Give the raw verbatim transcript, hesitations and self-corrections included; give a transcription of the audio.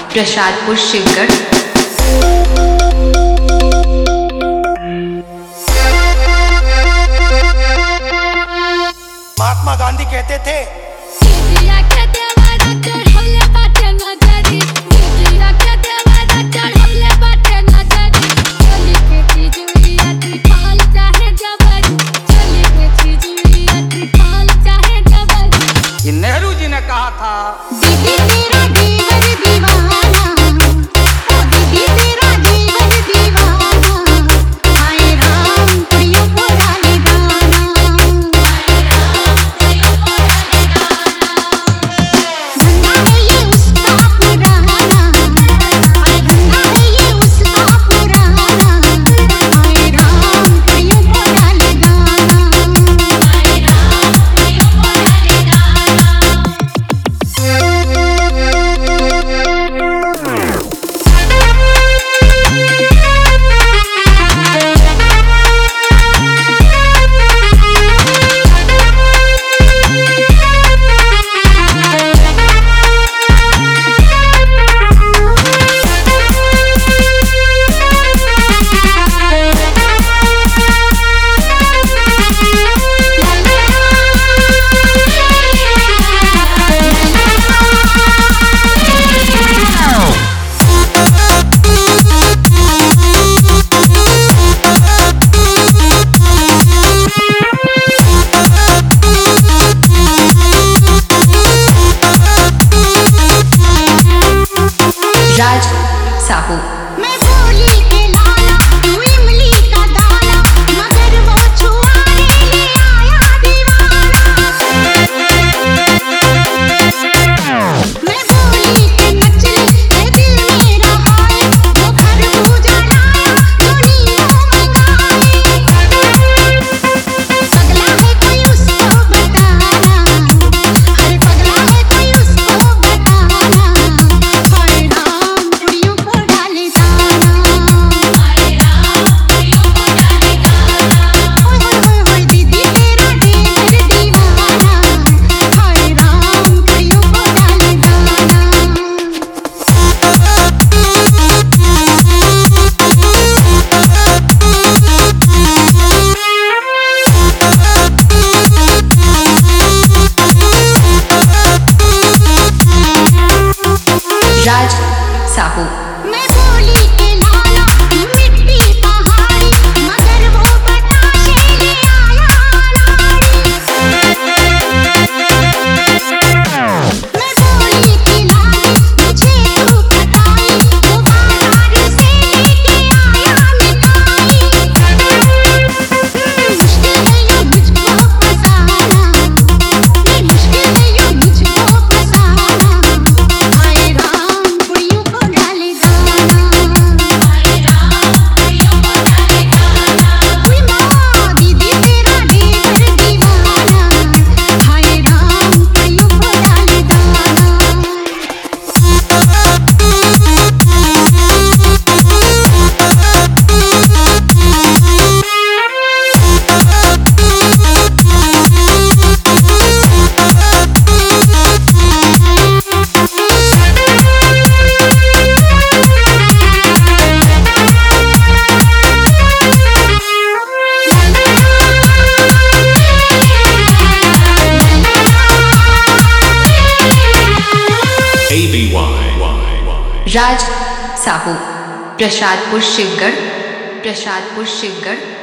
प्रसादपुर शिवगढ़। महात्मा गांधी कहते थे नेहरू जी ने कहा था दीदी तेरा देवर दीवाना, ओ दीदी तेरा देवर दीवाना, हाय राम प्रिय पुराने गाना, हाय राम प्रिय पुराने गाना, धंधा है ये उसका पुराना, हाय धंधा है ये उसका पुराना, हाय राम प्रिय पुराने गाना, हाय राम प्रिय पुराने गाना। राज साहू। मैं बोली के लाला, तू इमली का दाना, मगर वो छुआने ले आया दीवाना। मैं बोली के नचले, ये दिल मेरा हाय, वो खरबूजा लाया, जो नींबू मंगाए। पगला है कोई उसको बताना, अरे पगला है कोई उसको बताना, हाय राम कुड़ियों को डाले दाना, हाय राम कुड़ियों को डाले दाना, ओए होए होए दीदी तेरा देवर दीवाना, हाय राम कुड़ियों को डाले दाना। राज साहू। मैं बोली के लाला, मिट्टी पहाड़ी, मगर वो बताशे ले आया नारी। मैं बोली के लाली, मुझे तू बताई, वो बाजार से लेके आया मिठाई। मुश्किल है यो मुझको फसाना, नहीं मुश्किल है यो मुझको फसाना, हाय राम कुड़ियों को डाले दाना, हाय राम कुड़ियों को डाले दाना। कोई माँ दीदी तेरा देवर दीवाना, हाय राम कुड़ियों को डाले दाना। A B Y. Raj Sahu. Prasadpur Shivgarh. Prasadpur Shivgarh.